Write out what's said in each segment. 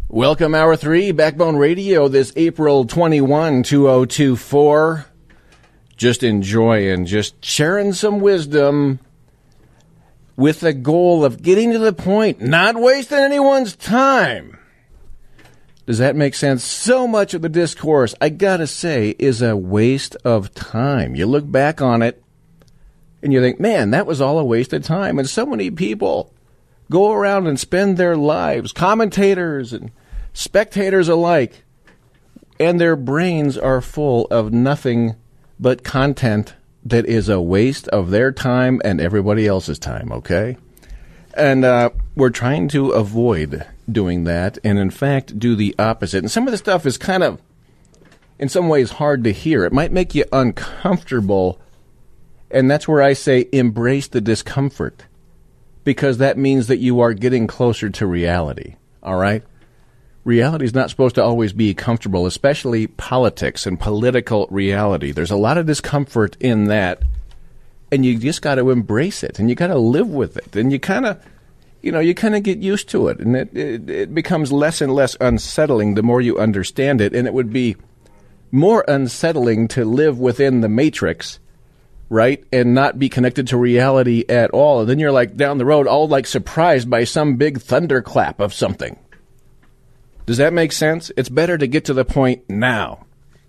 Welcome, Hour 3, Backbone Radio, this April 21, 2024. Just enjoying, just sharing some wisdom with the goal of getting to the point, not wasting anyone's time. Does that make sense? So much of the discourse, I gotta say, is a waste of time. You look back on it, and you think, man, that was all a waste of time. And so many people go around and spend their lives, commentators and spectators alike, and their brains are full of nothing but content that is a waste of their time and everybody else's time, okay? And we're trying to avoid doing that and, in fact, do the opposite. And some of the stuff is kind of, in some ways, hard to hear. It might make you uncomfortable, and that's where I say embrace the discomfort, because that means that you are getting closer to reality, all right? Reality is not supposed to always be comfortable, especially politics and political reality. There's a lot of discomfort in that, and you just got to embrace it, and you got to live with it, and you kind of, get used to it, and it becomes less and less unsettling the more you understand it, and it would be more unsettling to live within the matrix, right, and not be connected to reality at all. And then you're like down the road, all like surprised by some big thunderclap of something. Does that make sense? It's better to get to the point now.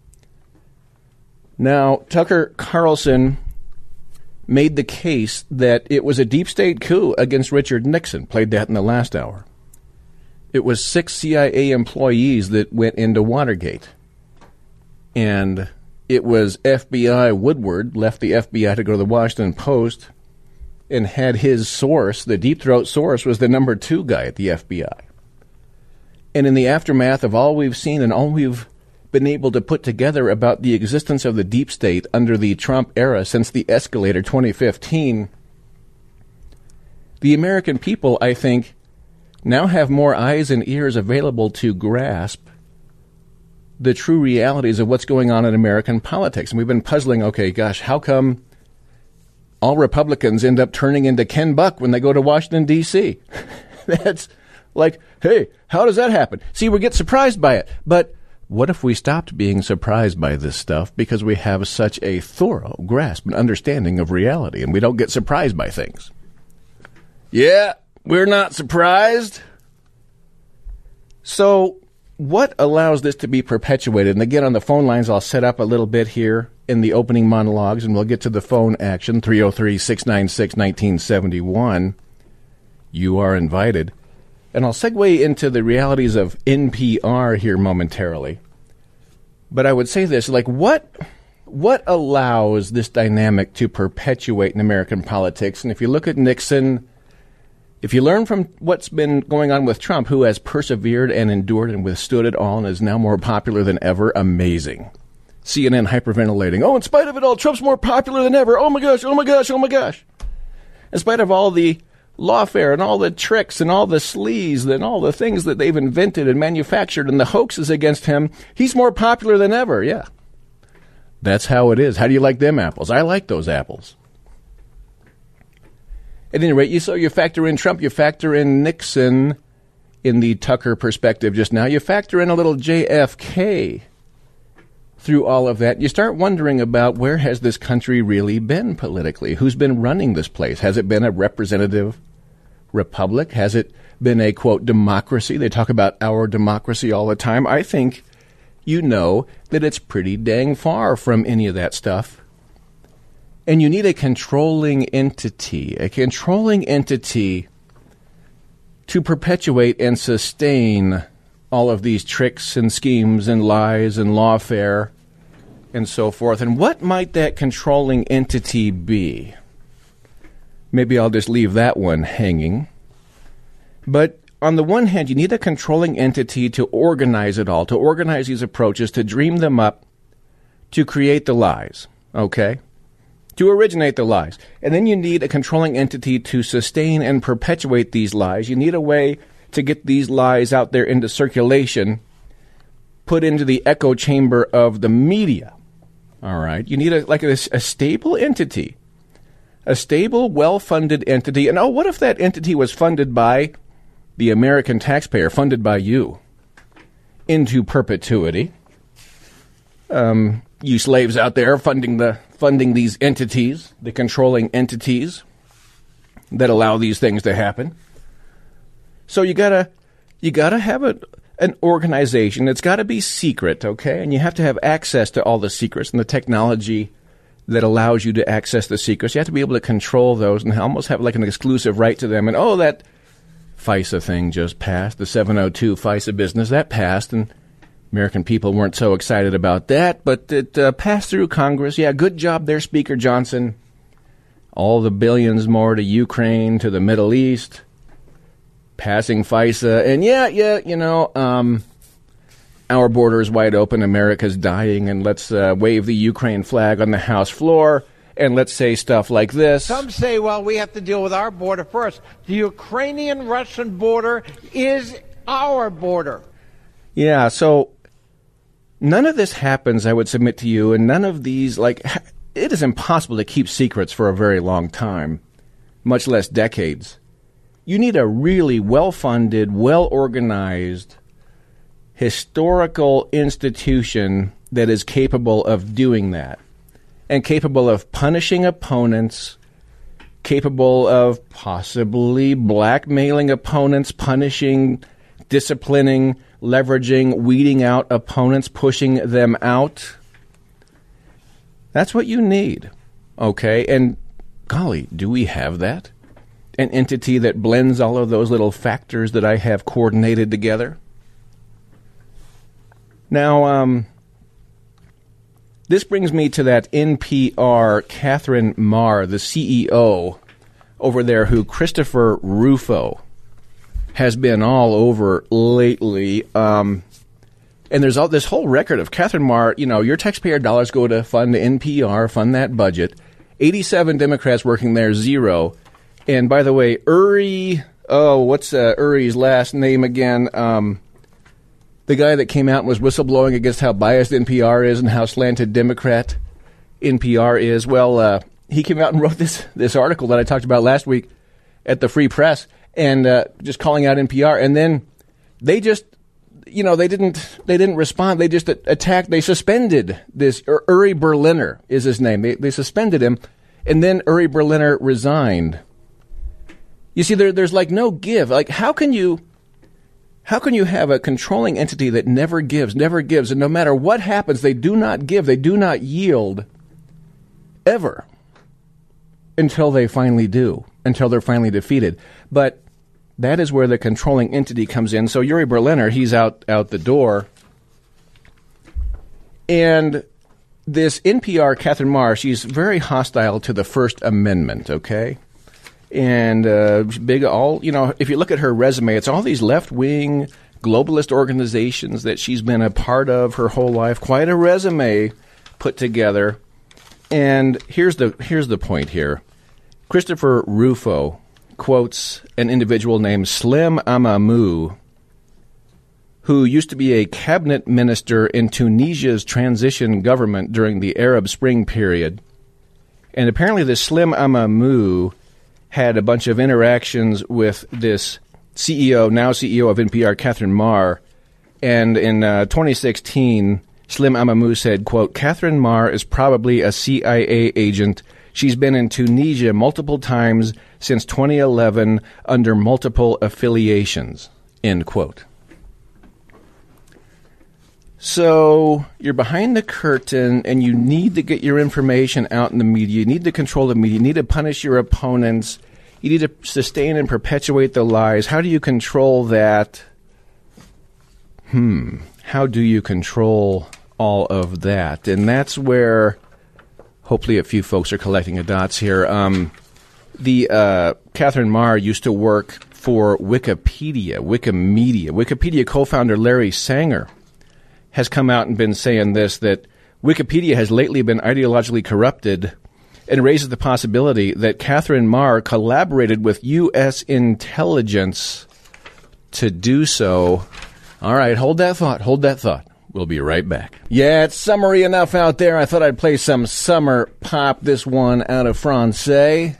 Now, Tucker Carlson made the case that it was a deep state coup against Richard Nixon. Played that in the last hour. It was 6 CIA employees that went into Watergate. And it was FBI Woodward, left the FBI to go to the Washington Post, and had his source, the deep throat source, was the number 2 guy at the FBI. And in the aftermath of all we've seen and all we've been able to put together about the existence of the deep state under the Trump era since the escalator 2015, the American people, I think, now have more eyes and ears available to grasp the true realities of what's going on in American politics. And we've been puzzling, okay, gosh, how come all Republicans end up turning into Ken Buck when they go to Washington, D.C.? That's like, hey, how does that happen? See, we get surprised by it. But what if we stopped being surprised by this stuff because we have such a thorough grasp and understanding of reality and we don't get surprised by things? Yeah, we're not surprised. So what allows this to be perpetuated? And again, on the phone lines, I'll set up a little bit here in the opening monologues, and we'll get to the phone action, 303-696-1971. You are invited. And I'll segue into the realities of NPR here momentarily. But I would say this, like, what allows this dynamic to perpetuate in American politics? And if you look at Nixon, if you learn from what's been going on with Trump, who has persevered and endured and withstood it all and is now more popular than ever, amazing. CNN hyperventilating. Oh, in spite of it all, Trump's more popular than ever. Oh, my gosh, oh, my gosh, oh, my gosh. In spite of all the lawfare and all the tricks and all the sleaze and all the things that they've invented and manufactured and the hoaxes against him, he's more popular than ever. Yeah. That's how it is. How do you like them apples? I like those apples. At any rate, so you factor in Trump, you factor in Nixon in the Tucker perspective just now. You factor in a little JFK through all of that. You start wondering about where has this country really been politically? Who's been running this place? Has it been a representative republic? Has it been a, quote, democracy? They talk about our democracy all the time. I think you know that it's pretty dang far from any of that stuff. And you need a controlling entity to perpetuate and sustain all of these tricks and schemes and lies and lawfare and so forth. And what might that controlling entity be? Maybe I'll just leave that one hanging. But on the one hand, you need a controlling entity to organize it all, to organize these approaches, to dream them up, to create the lies, okay? To originate the lies. And then you need a controlling entity to sustain and perpetuate these lies. You need a way to get these lies out there into circulation, put into the echo chamber of the media. All right? You need a stable entity, a stable, well-funded entity. And what if that entity was funded by the American taxpayer, funded by you? into perpetuity. You slaves out there funding these entities, the controlling entities that allow these things to happen. So you gotta have an organization. It's got to be secret, okay? And you have to have access to all the secrets and the technology that allows you to access the secrets. You have to be able to control those and almost have like an exclusive right to them. And that FISA thing just passed, the 702 FISA business, that passed, and American people weren't so excited about that, but it passed through Congress. Yeah, good job there, Speaker Johnson. All the billions more to Ukraine, to the Middle East, passing FISA. And our border is wide open, America's dying, and let's wave the Ukraine flag on the House floor, and let's say stuff like this. Some say, well, we have to deal with our border first. The Ukrainian-Russian border is our border. Yeah, so none of this happens, I would submit to you, and none of these, it is impossible to keep secrets for a very long time, much less decades. You need a really well-funded, well-organized, historical institution that is capable of doing that and capable of punishing opponents, capable of possibly blackmailing opponents, punishing, disciplining, leveraging, weeding out opponents, pushing them out. That's what you need, okay? And golly, do we have that? An entity that blends all of those little factors that I have coordinated together? Now, this brings me to that NPR Catherine Maher, the CEO over there, who Christopher Rufo has been all over lately. And there's all this whole record of Catherine Maher, your taxpayer dollars go to fund NPR, fund that budget. 87 Democrats working there, 0. And by the way, Uri, what's Uri's last name again? The guy that came out and was whistleblowing against how biased NPR is and how slanted Democrat NPR is. Well, he came out and wrote this article that I talked about last week at the Free Press, and just calling out NPR. And then they just, they didn't respond. They just attacked. They suspended this. Uri Berliner is his name. They suspended him, and then Uri Berliner resigned. You see, there's no give. How can you have a controlling entity that never gives, and no matter what happens, they do not give, they do not yield, ever, until they finally do, until they're finally defeated. But that is where the controlling entity comes in. So Uri Berliner, he's out the door. And this NPR Catherine Maher, she's very hostile to the First Amendment, okay? And if you look at her resume, it's all these left-wing globalist organizations that she's been a part of her whole life. Quite a resume put together. And here's the point here. Christopher Rufo quotes an individual named Slim Amamou, who used to be a cabinet minister in Tunisia's transition government during the Arab Spring period. And apparently this Slim Amamou had a bunch of interactions with this now CEO of NPR, Catherine Maher. And in 2016, Slim Amamou said, quote, "Catherine Maher is probably a CIA agent. She's been in Tunisia multiple times since 2011 under multiple affiliations," end quote. So you're behind the curtain, and you need to get your information out in the media. You need to control the media. You need to punish your opponents. You need to sustain and perpetuate the lies. How do you control that? How do you control all of that? And that's where hopefully a few folks are collecting the dots here. Catherine Maher used to work for Wikipedia. Wikipedia co-founder Larry Sanger has come out and been saying that Wikipedia has lately been ideologically corrupted, and raises the possibility that Catherine Maher collaborated with U.S. intelligence to do so. All right, hold that thought. We'll be right back. Yeah, it's summery enough out there. I thought I'd play some summer pop, this one out of Francais.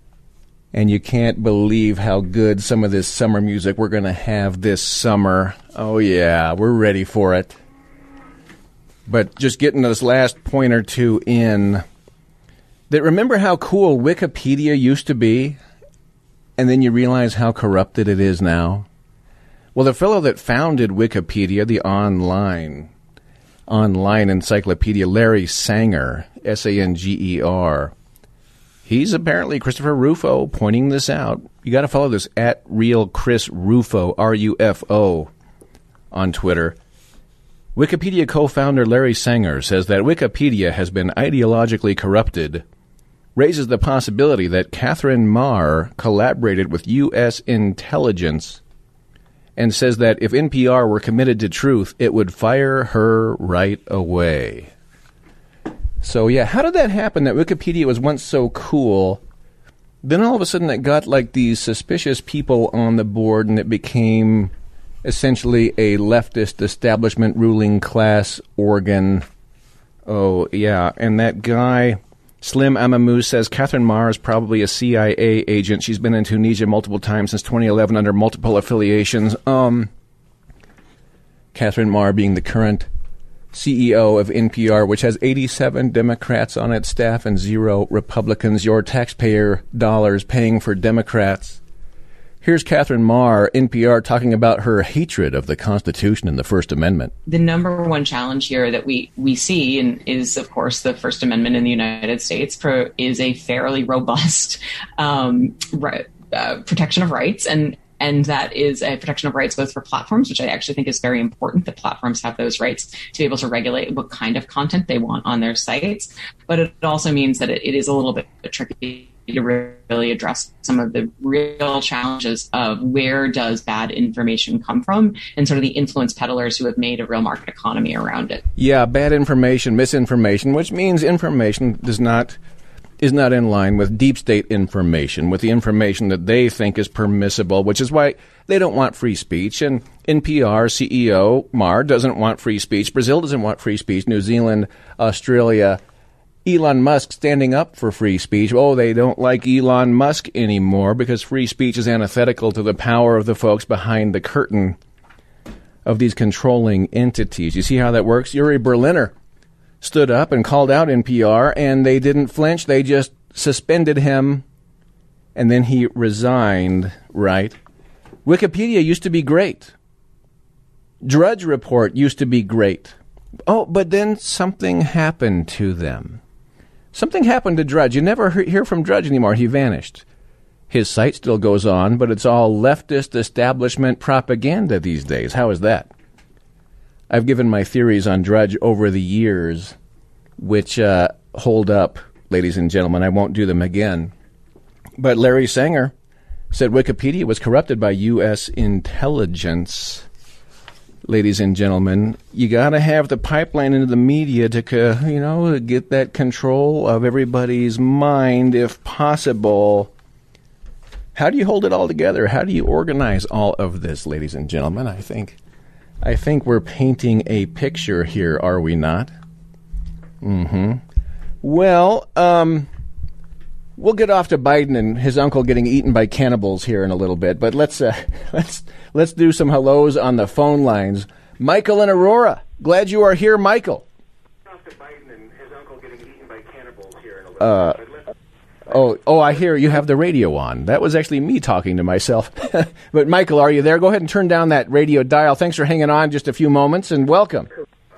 And you can't believe how good some of this summer music we're going to have this summer. Oh, yeah, we're ready for it. But just getting this last point or two in, that remember how cool Wikipedia used to be? And then you realize how corrupted it is now? Well, the fellow that founded Wikipedia, the online encyclopedia, Larry Sanger, Sanger, he's apparently Christopher Rufo pointing this out. You got to follow this at Real Chris Rufo, R-U-F-O, on Twitter. Wikipedia co-founder Larry Sanger says that Wikipedia has been ideologically corrupted, raises the possibility that Catherine Maher collaborated with U.S. intelligence, and says that if NPR were committed to truth, it would fire her right away. So, yeah, how did that happen that Wikipedia was once so cool? Then all of a sudden it got like these suspicious people on the board, and it became essentially a leftist establishment ruling class organ. Oh, yeah, and that guy, Slim Amamou, says Catherine Maher is probably a CIA agent. She's been in Tunisia multiple times since 2011 under multiple affiliations. Catherine Maher being the current CEO of NPR, which has 87 Democrats on its staff and 0 Republicans. Your taxpayer dollars paying for Democrats. Here's Catherine Maher, NPR, talking about her hatred of the Constitution and the First Amendment. The number one challenge here that we see is, of course, the First Amendment in the United States is a fairly robust protection of rights, and that is a protection of rights both for platforms, which I actually think is very important, that platforms have those rights to be able to regulate what kind of content they want on their sites. But it also means that it is a little bit tricky to really address some of the real challenges of where does bad information come from and sort of the influence peddlers who have made a real market economy around it. Yeah, bad information, misinformation, which means information is not in line with deep state information, with the information that they think is permissible, which is why they don't want free speech. And NPR CEO Maher doesn't want free speech. Brazil doesn't want free speech. New Zealand, Australia, Elon Musk standing up for free speech. Oh, they don't like Elon Musk anymore because free speech is antithetical to the power of the folks behind the curtain of these controlling entities. You see how that works? Yuri Berliner stood up and called out NPR, and they didn't flinch. They just suspended him, and then he resigned, right? Wikipedia used to be great. Drudge Report used to be great. Oh, but then something happened to them. Something happened to Drudge. You never hear from Drudge anymore. He vanished. His site still goes on, but it's all leftist establishment propaganda these days. How is that? I've given my theories on Drudge over the years, which hold up, ladies and gentlemen. I won't do them again. But Larry Sanger said Wikipedia was corrupted by U.S. intelligence. Ladies and gentlemen, you got to have the pipeline into the media to, get that control of everybody's mind if possible. How do you hold it all together? How do you organize all of this, ladies and gentlemen? I think we're painting a picture here, are we not? Mm-hmm. Well, we'll get off to Biden and his uncle getting eaten by cannibals here in a little bit, but let's do some hellos on the phone lines. Michael and Aurora, glad you are here, Michael. Off to Biden and his uncle getting eaten by cannibals here in a little bit. Oh, I hear you have the radio on. That was actually me talking to myself. But Michael, are you there? Go ahead and turn down that radio dial. Thanks for hanging on just a few moments, and welcome.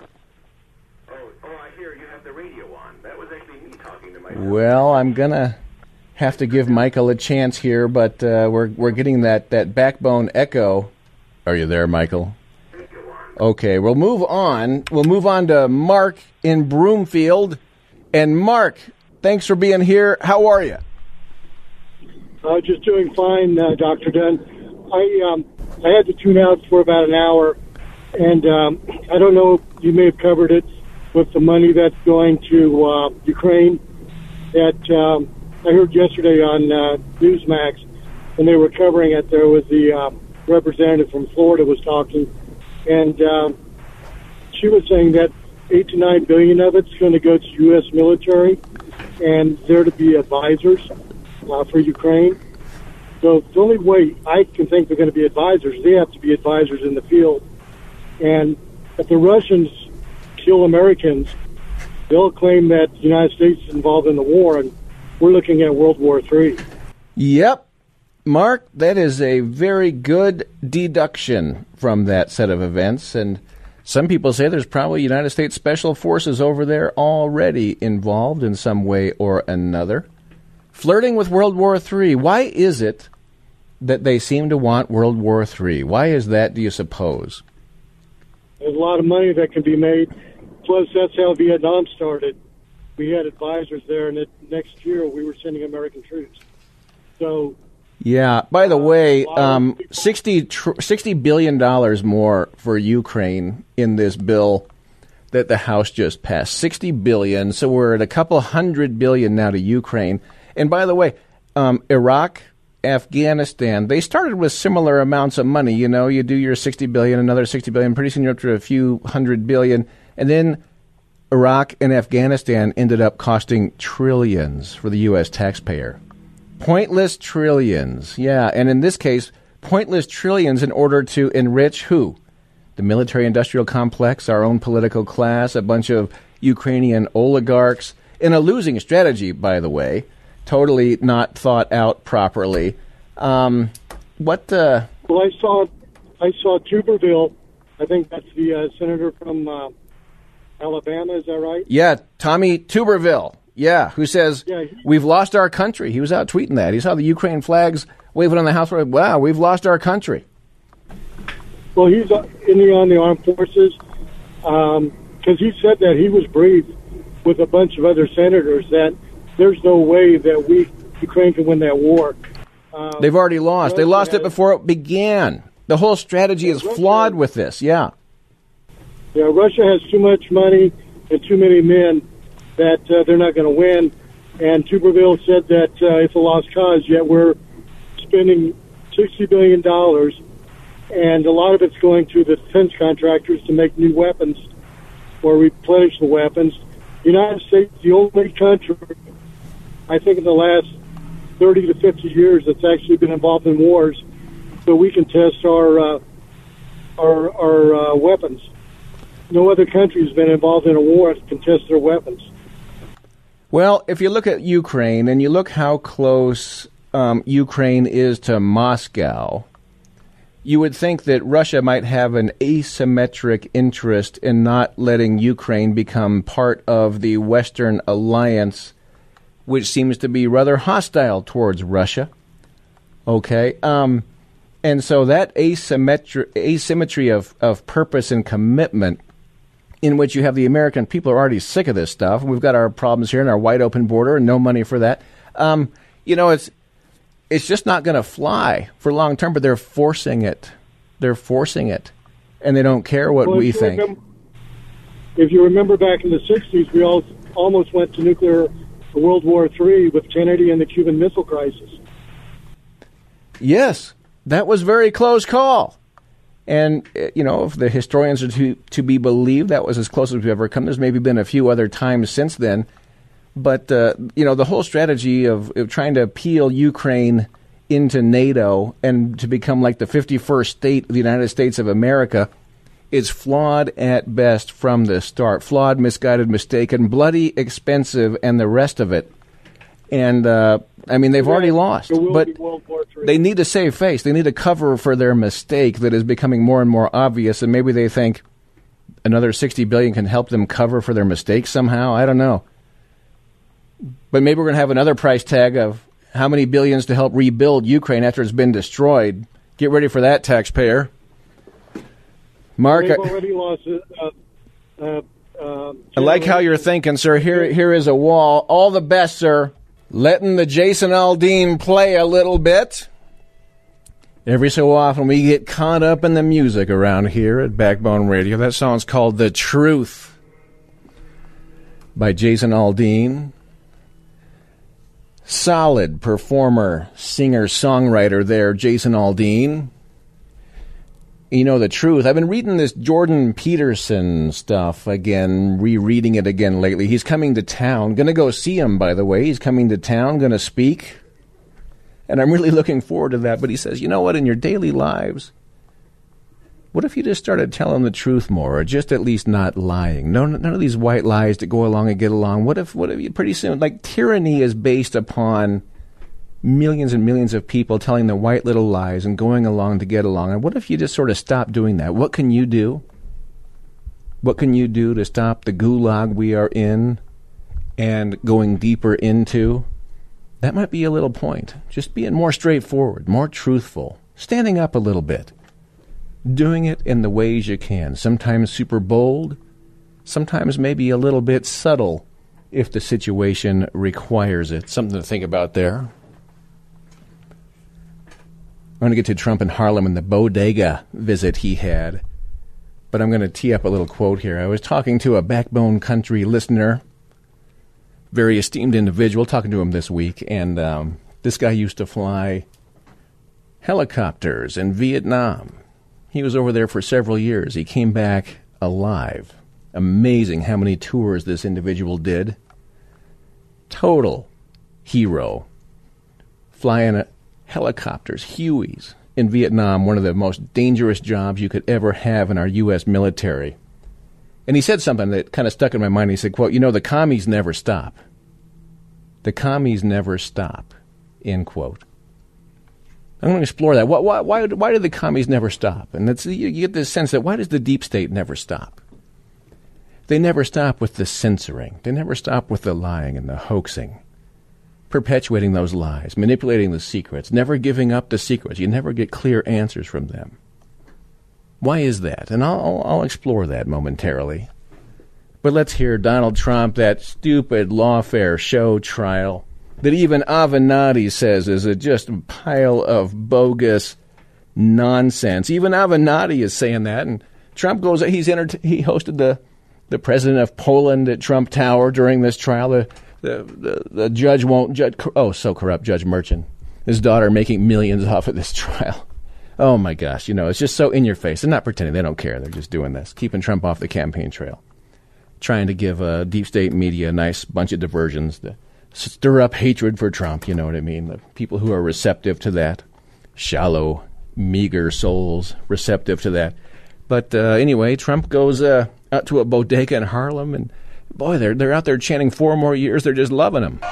I hear you have the radio on. That was actually me talking to myself. Well, I'm going to have to give Michael a chance here, but we're getting that backbone echo. Are you there, Michael? Okay, we'll move on. We'll move on to Mark in Broomfield. And Mark, thanks for being here. How are you? Just doing fine, Dr. Dunn. I had to tune out for about an hour, and I don't know if you may have covered it with the money that's going to Ukraine. That I heard yesterday on Newsmax, when they were covering it, there was the representative from Florida was talking, and she was saying that 8 to 9 billion of it's going to go to U.S. military, and they're to be advisors for Ukraine. So the only way I can think they're going to be advisors, they have to be advisors in the field And if the Russians kill Americans, they'll claim that the United States is involved in the war, and we're looking at World War III. Yep. Mark, that is a very good deduction from that set of events. And some people say there's probably United States Special Forces over there already involved in some way or another. Flirting with World War III. Why is it that they seem to want World War III? Why is that, do you suppose? There's a lot of money that can be made. Plus, that's how Vietnam started. We had advisors there, and next year we were sending American troops. So, yeah. By the way, $60 billion more for Ukraine in this bill that the House just passed. $60 billion. So we're at a couple $100 billion now to Ukraine. And by the way, Iraq, Afghanistan, they started with similar amounts of money. You know, you do your $60 billion, another $60 billion. Pretty soon you're up to a few $100 billion. And then Iraq and Afghanistan ended up costing trillions for the U.S. taxpayer. Pointless trillions. Yeah, and in this case, pointless trillions in order to enrich who? The military-industrial complex, our own political class, a bunch of Ukrainian oligarchs, in a losing strategy, by the way, totally not thought out properly. Well, I saw Tuberville. I think that's the senator from Alabama. Is that right? Yeah, Tommy Tuberville. Yeah, who says, we've lost our country. He was out tweeting that. He saw the Ukraine flags waving on the House. Wow, we've lost our country. Well, he's on the armed forces because he said that he was briefed with a bunch of other senators that there's no way that Ukraine can win that war. They've already lost. They lost it before it began. The whole strategy is flawed with this, yeah. Yeah, Russia has too much money and too many men that they're not going to win. And Tuberville said that it's a lost cause, yet we're spending $60 billion, and a lot of it's going to the defense contractors to make new weapons or replenish the weapons. The United States is the only country, I think, in the last 30 to 50 years that's actually been involved in wars, so we can test our weapons. No other country has been involved in a war that can test their weapons. Well, if you look at Ukraine and you look how close Ukraine is to Moscow, you would think that Russia might have an asymmetric interest in not letting Ukraine become part of the Western alliance, which seems to be rather hostile towards Russia. Okay? And so that asymmetry of purpose and commitment, in which you have the American people are already sick of this stuff. We've got our problems here in our wide open border and no money for that. It's just not going to fly for long term, but they're forcing it. They're forcing it. And they don't care what we think. If you remember back in the 60s, we almost went to nuclear World War III with Kennedy and the Cuban Missile Crisis. Yes, that was a very close call. And, if the historians are to be believed, that was as close as we've ever come. There's maybe been a few other times since then. But, the whole strategy of trying to peel Ukraine into NATO and to become like the 51st state of the United States of America is flawed at best from the start. Flawed, misguided, mistaken, bloody, expensive, and the rest of it. And, they've already lost. But they need to save face. They need to cover for their mistake that is becoming more and more obvious. And maybe they think another $60 billion can help them cover for their mistake somehow. I don't know. But maybe we're going to have another price tag of how many billions to help rebuild Ukraine after it's been destroyed. Get ready for that, taxpayer. Mark, they've already lost I like how you're thinking, sir. Here is a wall. All the best, sir. Letting the Jason Aldean play a little bit. Every so often we get caught up in the music around here at Backbone Radio. That song's called The Truth by Jason Aldean. Solid performer, singer, songwriter there, Jason Aldean. The truth. I've been reading this Jordan Peterson stuff again, rereading it again lately. He's coming to town. Going to go see him, by the way. He's coming to town, going to speak. And I'm really looking forward to that. But he says, you know what? In your daily lives, What if you just started telling the truth more, or just at least not lying? None of these white lies to go along and get along. What if you pretty soon, like, tyranny is based upon millions and millions of people telling the white little lies and going along to get along. And what if you just sort of stop doing that? What can you do? What can you do to stop the gulag we are in and going deeper into? That might be a little point. Just being more straightforward, more truthful, standing up a little bit. Doing it in the ways you can. Sometimes super bold, sometimes maybe a little bit subtle if the situation requires it. Something to think about there. I'm going to get to Trump in Harlem and the bodega visit he had, but I'm going to tee up a little quote here. I was talking to a Backbone Country listener, very esteemed individual, talking to him this week, and this guy used to fly helicopters in Vietnam. He was over there for several years. He came back alive. Amazing how many tours this individual did. Total hero. Flying helicopters, Hueys, in Vietnam, one of the most dangerous jobs you could ever have in our U.S. military. And he said something that kind of stuck in my mind. He said, quote, the commies never stop. The commies never stop, end quote. I'm going to explore that. Why do the commies never stop? And you get this sense that why does the deep state never stop? They never stop with the censoring. They never stop with the lying and the hoaxing, perpetuating those lies, manipulating the secrets, never giving up the secrets. You never get clear answers from them. Why is that? And I'll explore that momentarily. But let's hear Donald Trump, that stupid lawfare show trial that even Avenatti says is just a pile of bogus nonsense. Even Avenatti is saying that, and Trump goes. He hosted the president of Poland at Trump Tower during this trial. The judge won't judge. Oh, so corrupt, Judge Merchant. His daughter making millions off of this trial. Oh my gosh, it's just so in your face. They're not pretending. They don't care. They're just doing this, keeping Trump off the campaign trail, trying to give deep state media a nice bunch of diversions to stir up hatred for Trump, you know what I mean? The people who are receptive to that, shallow, meager souls receptive to that. But anyway, Trump goes out to a bodega in Harlem, and boy, they're out there chanting 4 more years. They're just loving him.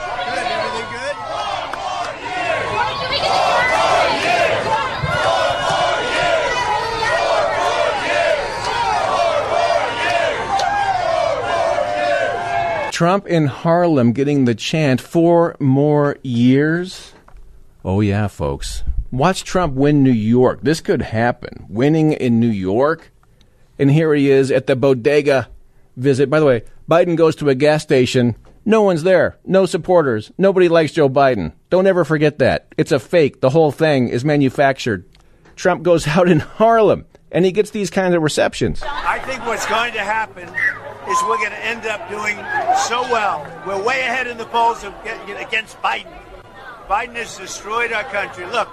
Trump in Harlem getting the chant 4 more years. Oh, yeah, folks. Watch Trump win New York. This could happen. Winning in New York. And here he is at the bodega visit. By the way, Biden goes to a gas station. No one's there. No supporters. Nobody likes Joe Biden. Don't ever forget that. It's a fake. The whole thing is manufactured. Trump goes out in Harlem, and he gets these kinds of receptions. I think what's going to happen is we're going to end up doing so well. We're way ahead in the polls against Biden. Biden has destroyed our country. Look,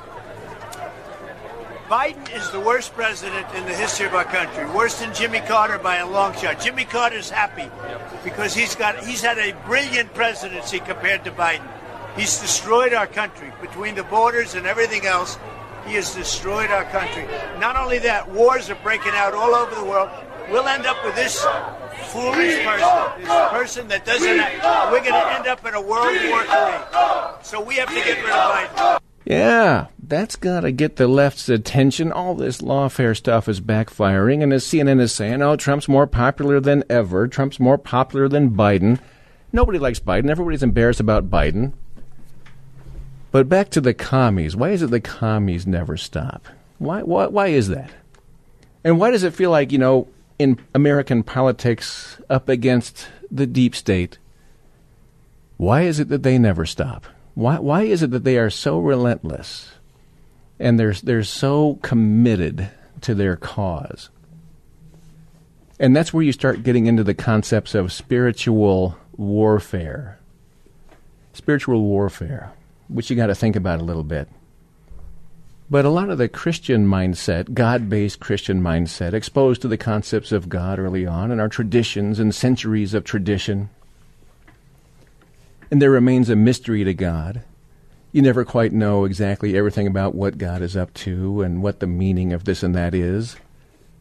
Biden is the worst president in the history of our country, worse than Jimmy Carter by a long shot. Jimmy Carter's happy because he's had a brilliant presidency compared to Biden. He's destroyed our country between the borders and everything else. He has destroyed our country. Not only that, wars are breaking out all over the world. We'll end up with this foolish person that doesn't have, we're going to end up in a World War III. So we have to get rid of Biden. Yeah, that's got to get the left's attention. All this lawfare stuff is backfiring, and as CNN is saying, Trump's more popular than ever. Trump's more popular than Biden. Nobody likes Biden. Everybody's embarrassed about Biden. But back to the commies. Why is it the commies never stop? Why is that? And why does it feel like, in American politics up against the deep state, why is it that they never stop? Why is it that they are so relentless and they're so committed to their cause? And that's where you start getting into the concepts of spiritual warfare. Spiritual warfare, which you got to think about a little bit. But a lot of the Christian mindset, God-based Christian mindset, exposed to the concepts of God early on and our traditions and centuries of tradition. And there remains a mystery to God. You never quite know exactly everything about what God is up to and what the meaning of this and that is.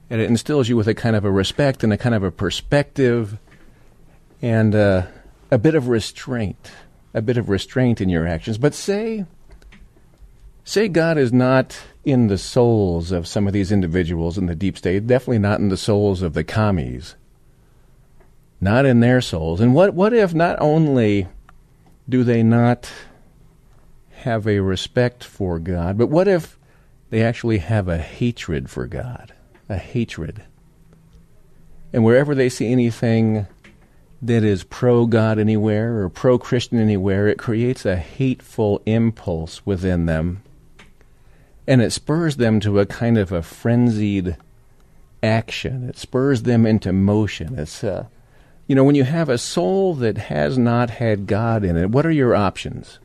And it instills you with a kind of a respect and a kind of a perspective and a bit of restraint in your actions. But say God is not in the souls of some of these individuals in the deep state, definitely not in the souls of the commies, not in their souls. And what if not only do they not have a respect for God, but what if they actually have a hatred for God? A hatred. And wherever they see anything that is pro-God anywhere or pro-Christian anywhere, it creates a hateful impulse within them. And it spurs them to a kind of a frenzied action. It spurs them into motion. It's, when you have a soul that has not had God in it, what are your options?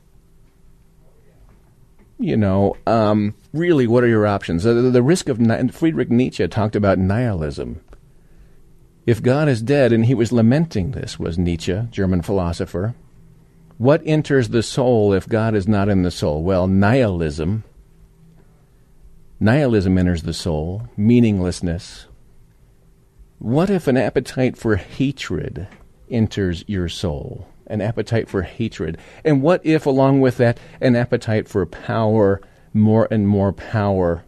Really, what are your options? The risk of Friedrich Nietzsche talked about nihilism. If God is dead, and he was lamenting this, was Nietzsche, German philosopher. What enters the soul if God is not in the soul? Well, nihilism. Nihilism enters the soul, meaninglessness. What if an appetite for hatred enters your soul? An appetite for hatred. And what if, along with that, an appetite for power, more and more power?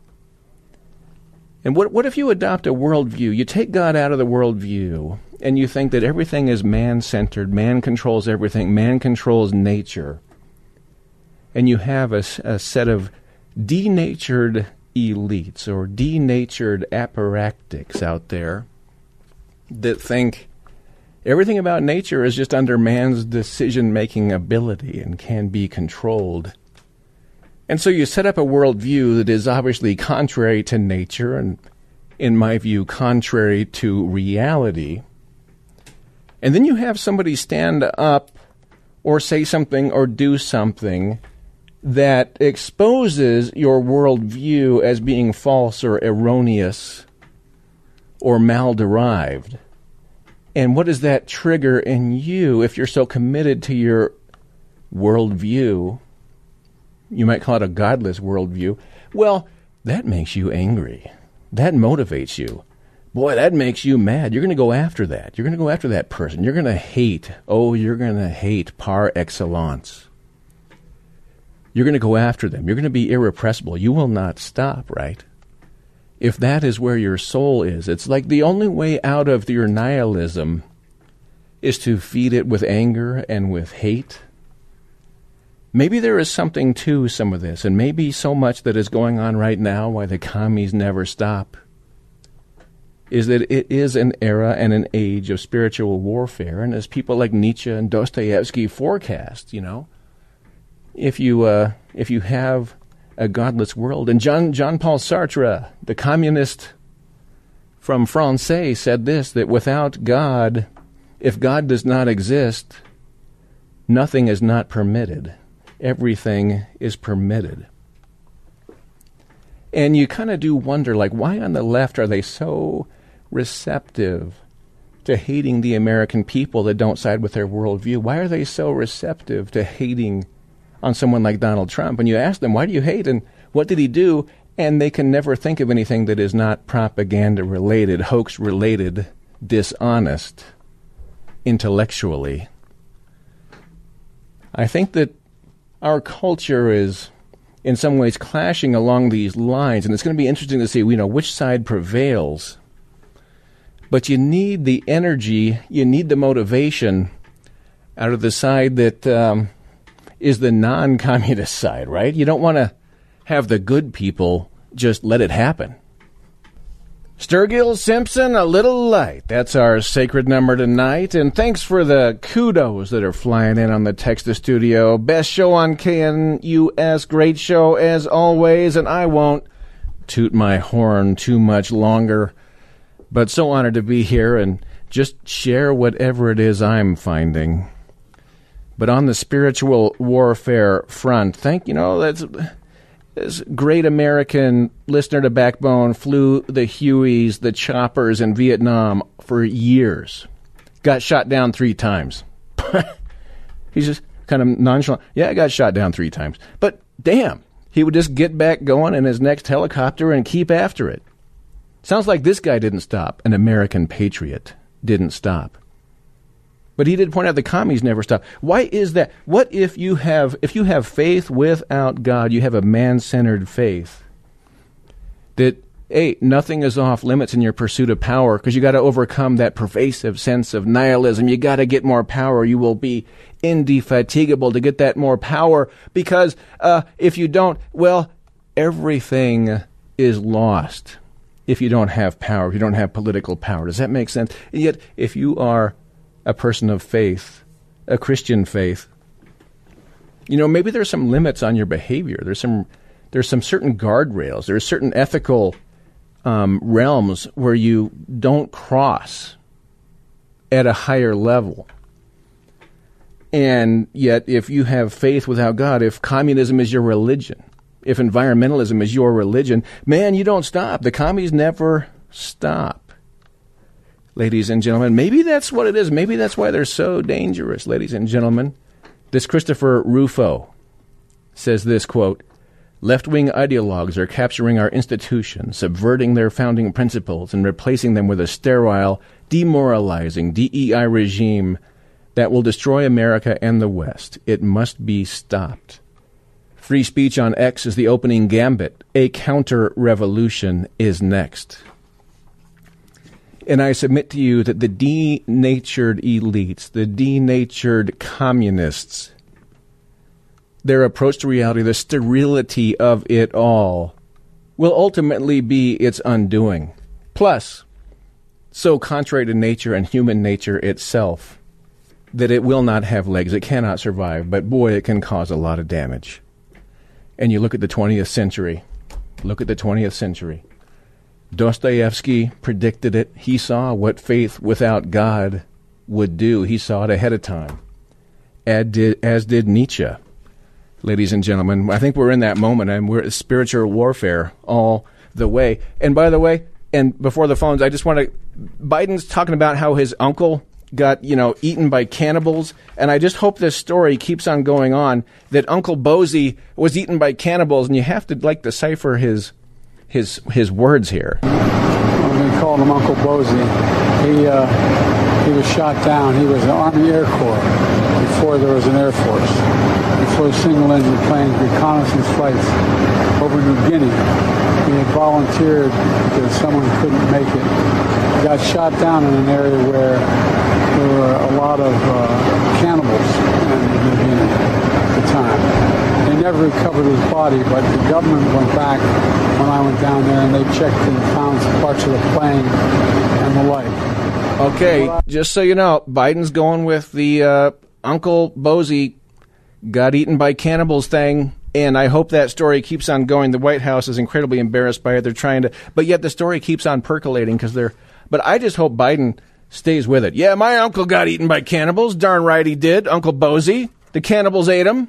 And what if you adopt a worldview? You take God out of the worldview, and you think that everything is man-centered, man controls everything, man controls nature. And you have a set of denatured elites or denatured apparatchiks out there that think everything about nature is just under man's decision-making ability and can be controlled. And so you set up a worldview that is obviously contrary to nature and, in my view, contrary to reality. And then you have somebody stand up or say something or do something that exposes your worldview as being false or erroneous or mal-derived. And what does that trigger in you if you're so committed to your worldview? You might call it a godless worldview. Well, that makes you angry. That motivates you. Boy, that makes you mad. You're going to go after that. You're going to go after that person. You're going to hate. Oh, you're going to hate par excellence. You're going to go after them. You're going to be irrepressible. You will not stop, right? If that is where your soul is, it's like the only way out of your nihilism is to feed it with anger and with hate. Maybe there is something to some of this, and maybe so much that is going on right now, why the commies never stop, is that it is an era and an age of spiritual warfare, and as people like Nietzsche and Dostoevsky forecast, if you have a godless world, and Jean-Paul Sartre, the communist from Francais, said this, that without God, if God does not exist, nothing is not permitted. Everything is permitted. And you kind of do wonder, why on the left are they so receptive to hating the American people that don't side with their worldview? Why are they so receptive to hating on someone like Donald Trump? And you ask them, why do you hate? And what did he do? And they can never think of anything that is not propaganda-related, hoax-related, dishonest, intellectually. I think that our culture is, in some ways, clashing along these lines, and it's going to be interesting to see, which side prevails. But you need the energy, you need the motivation out of the side that is the non-communist side, right? You don't want to have the good people just let it happen. Sturgill Simpson, A Little Light. That's our sacred number tonight. And thanks for the kudos that are flying in on the Texas studio. Best show on KNUS. Great show as always. And I won't toot my horn too much longer. But so honored to be here and just share whatever it is I'm finding. But on the spiritual warfare front, this great American listener to Backbone flew the Hueys, the choppers in Vietnam for years. Got shot down 3 times. He's just kind of nonchalant. Yeah, I got shot down 3 times. But damn, he would just get back going in his next helicopter and keep after it. Sounds like this guy didn't stop. An American patriot didn't stop. But he did point out the commies never stop. Why is that? What if you have faith without God, you have a man-centered faith that, hey, nothing is off limits in your pursuit of power because you got to overcome that pervasive sense of nihilism. You got to get more power. You will be indefatigable to get that more power because if you don't, well, everything is lost if you don't have power, if you don't have political power. Does that make sense? And yet, if you are a person of faith, a Christian faith, maybe there's some limits on your behavior. There's some certain guardrails. There's certain ethical realms where you don't cross at a higher level. And yet, if you have faith without God, if communism is your religion, if environmentalism is your religion, man, you don't stop. The commies never stop. Ladies and gentlemen, maybe that's what it is. Maybe that's why they're so dangerous, ladies and gentlemen. This Christopher Rufo says this, quote, "Left-wing ideologues are capturing our institutions, subverting their founding principles, and replacing them with a sterile, demoralizing DEI regime that will destroy America and the West. It must be stopped. Free speech on X is the opening gambit. A counter-revolution is next." And I submit to you that the denatured elites, the denatured communists, their approach to reality, the sterility of it all, will ultimately be its undoing. Plus, so contrary to nature and human nature itself, that it will not have legs. It cannot survive, but boy, it can cause a lot of damage. And you look at the 20th century. Look at the 20th century. Dostoevsky predicted it. He saw what faith without God would do. He saw it ahead of time, as did Nietzsche. Ladies and gentlemen, I think we're in that moment, and we're at spiritual warfare all the way. And by the way, and before the phones, I just want to, Biden's talking about how his uncle got, eaten by cannibals, and I just hope this story keeps on going on, that Uncle Bozy was eaten by cannibals, and you have to, decipher his words here. They called him Uncle Bozy. He was shot down. He was in the Army Air Corps before there was an Air Force. He flew single-engine planes, reconnaissance flights over New Guinea. He had volunteered because someone couldn't make it. He got shot down in an area where there were a lot of cannibals in New Guinea at the time. They never recovered his body, but the government went back when I went down there, and they checked and found some parts of the plane and the like. Okay, just so you know, Biden's going with the Uncle Bozy got eaten by cannibals thing, and I hope that story keeps on going. The White House is incredibly embarrassed by it. They're trying to, but yet the story keeps on percolating but I just hope Biden stays with it. Yeah, my uncle got eaten by cannibals. Darn right he did, Uncle Bozy. The cannibals ate him.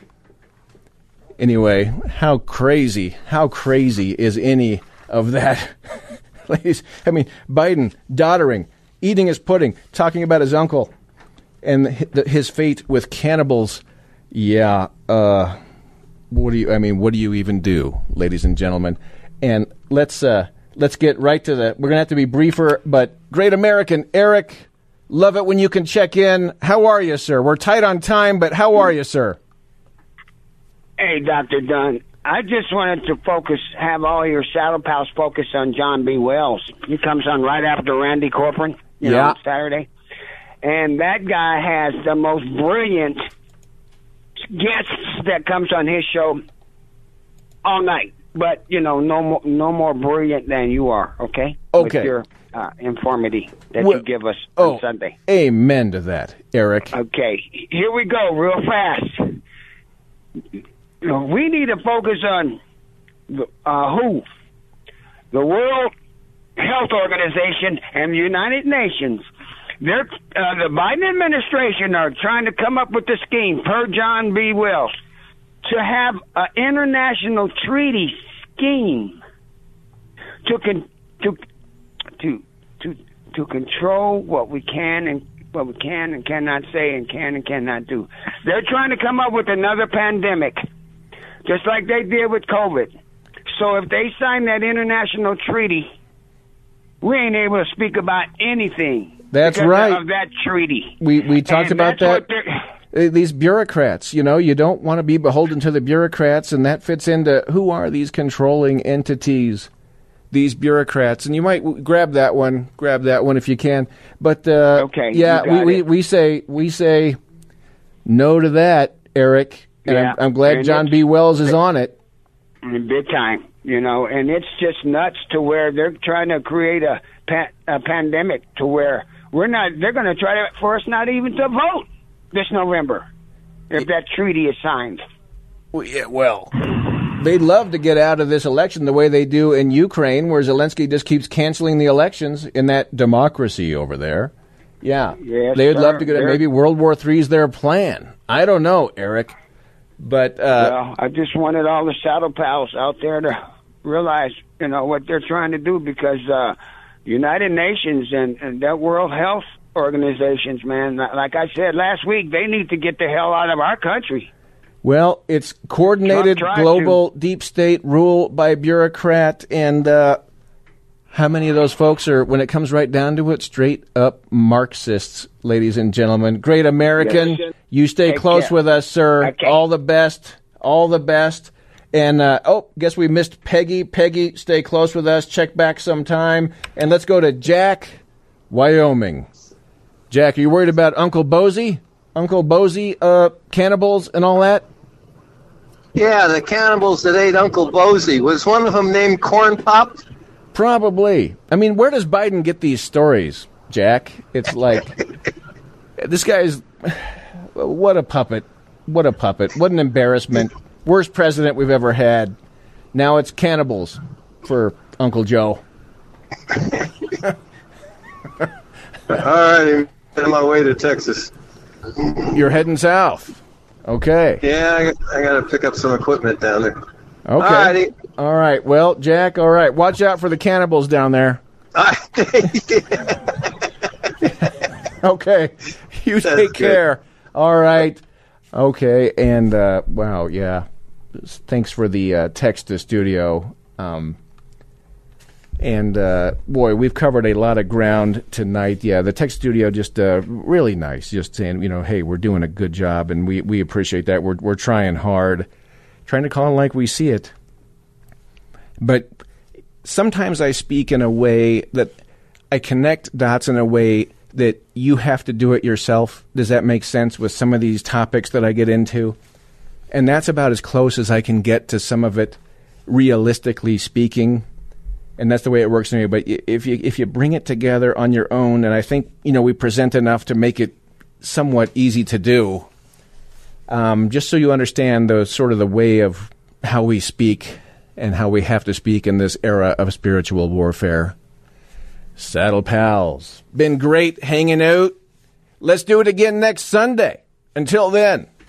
Anyway, how crazy is any of that? Ladies, Biden doddering, eating his pudding, talking about his uncle and his fate with cannibals. Yeah, what do you even do, ladies and gentlemen? And let's get right to we're going to have to be briefer, but Great American, Eric, love it when you can check in. How are you, sir? We're tight on time, but how are you, sir? Hey, Dr. Dunn, I just wanted to have all your Saddle Pals focus on John B. Wells. He comes on right after Randy Corcoran, on Saturday. And that guy has the most brilliant guests that comes on his show all night. But, no more brilliant than you are, okay? Okay. With your informity that you give us on Sunday. Amen to that, Eric. Okay, here we go real fast. We need to focus on WHO, the World Health Organization, and the United Nations. The Biden administration are trying to come up with a scheme, per John B. Wells, to have an international treaty scheme to control what we can and cannot say and can and cannot do. They're trying to come up with another pandemic, just like they did with COVID. So if they sign that international treaty We ain't able to speak about anything. That's because right. Of that treaty. We talked about that. These bureaucrats, you don't want to be beholden to the bureaucrats, and that fits into who are these controlling entities, these bureaucrats. And you might grab that one if you can. But okay, yeah, we say no to that, Eric. And yeah. I'm glad John B. Wells is on it. Big time, and it's just nuts to where they're trying to create a pandemic to where they're going to try for us not even to vote this November if that treaty is signed. Well, they'd love to get out of this election the way they do in Ukraine, where Zelensky just keeps canceling the elections in that democracy over there. Yeah, yes, they'd love to get it. Maybe World War III is their plan. I don't know, Eric. But well, I just wanted all the Saddle Pals out there to realize, what they're trying to do, because United Nations and that World Health Organizations, man, like I said last week, they need to get the hell out of our country. Well, it's coordinated global deep state rule by bureaucrat, and how many of those folks are, when it comes right down to it, straight up Marxists, ladies and gentlemen. Great American, you stay close with us, sir. Okay. All the best. And, guess we missed Peggy. Peggy, stay close with us. Check back sometime. And let's go to Jack, Wyoming. Jack, are you worried about Uncle Bozy? Uncle Bozy, cannibals and all that? Yeah, the cannibals that ate Uncle Bozy. Was one of them named Corn Pop? Probably. I mean, where does Biden get these stories, Jack? It's like, this guy's, what a puppet. What a puppet. What an embarrassment. Worst president we've ever had. Now it's cannibals for Uncle Joe. All right, I'm on my way to Texas. You're heading south. Okay. Yeah, I got to pick up some equipment down there. Okay. All right. Well, Jack, all right. Watch out for the cannibals down there. Okay. You take care. All right. Okay. And, wow, yeah. Thanks for the text to studio. And, boy, we've covered a lot of ground tonight. Yeah, the text studio just really nice. Just saying, hey, we're doing a good job, and we appreciate that. We're trying hard, trying to call it like we see it. But sometimes I speak in a way that I connect dots in a way that you have to do it yourself. Does that make sense with some of these topics that I get into? And that's about as close as I can get to some of it, realistically speaking. And that's the way it works to me. But if you bring it together on your own, and I think, we present enough to make it somewhat easy to do, just so you understand the way of how we speak and how we have to speak in this era of spiritual warfare. Saddle Pals, been great hanging out. Let's do it again next Sunday. Until then.